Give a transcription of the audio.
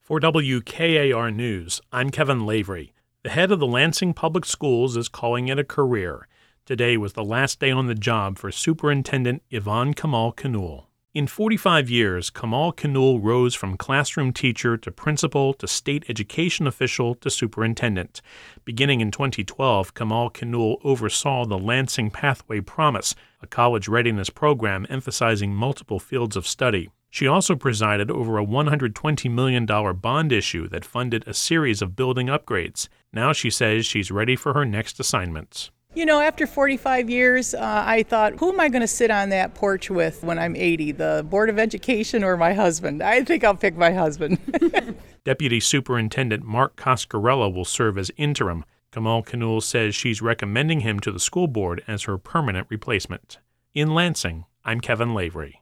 For WKAR News, I'm Kevin Lavery. The head of the Lansing Public Schools is calling it a career. Today was the last day on the job for Superintendent Yvonne Kamal Kanul. In 45 years, Kamal Kanul rose from classroom teacher to principal to state education official to superintendent. Beginning in 2012, Kamal Kanul oversaw the Lansing Pathway Promise, a college readiness program emphasizing multiple fields of study. She also presided over a $120 million bond issue that funded a series of building upgrades. Now she says she's ready for her next assignments. You know, after 45 years, I thought, who am I going to sit on that porch with when I'm 80? The Board of Education or my husband? I think I'll pick my husband. Deputy Superintendent Mark Coscarella will serve as interim. Kamal Kanul says she's recommending him to the school board as her permanent replacement. In Lansing, I'm Kevin Lavery.